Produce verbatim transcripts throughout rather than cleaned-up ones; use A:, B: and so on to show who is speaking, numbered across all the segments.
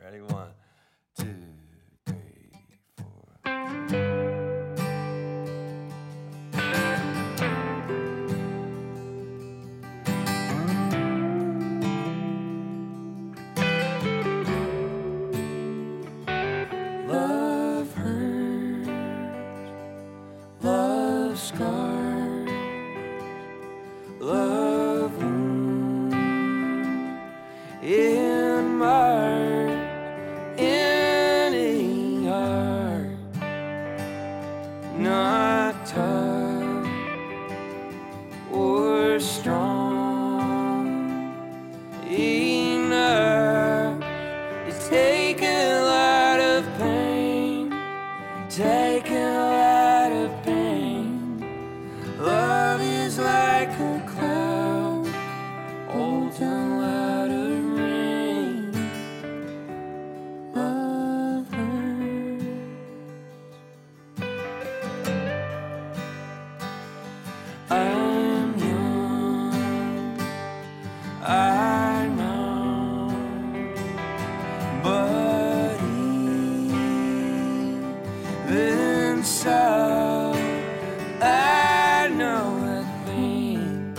A: Ready? One, two, three, four. Love hurts, love scars, love wounds in my any heart, not tough or strong enough to take a lot of pain, take a lot of pain. Love is like a cloud, holds a lot of rain. Love hurts. I'm young, I know, but even so, I know a thing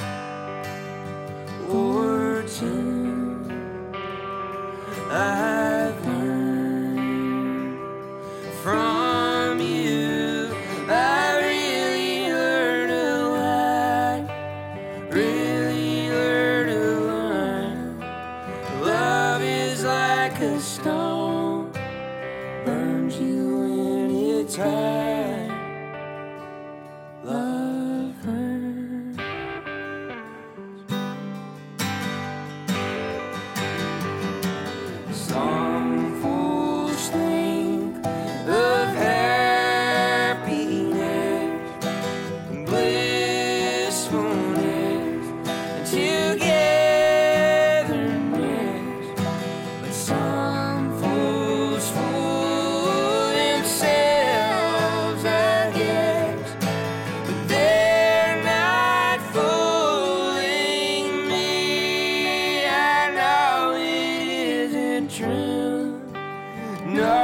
A: or two. I've learned from you. I really learned a lot, really learned a lot. Love is like a stone, burns you when it's hot. Love hurts. Some fools think of happiness and blissfulness and togetherness, but some fools fool themselves, I guess. But they're not fooling me. I know it isn't true. No.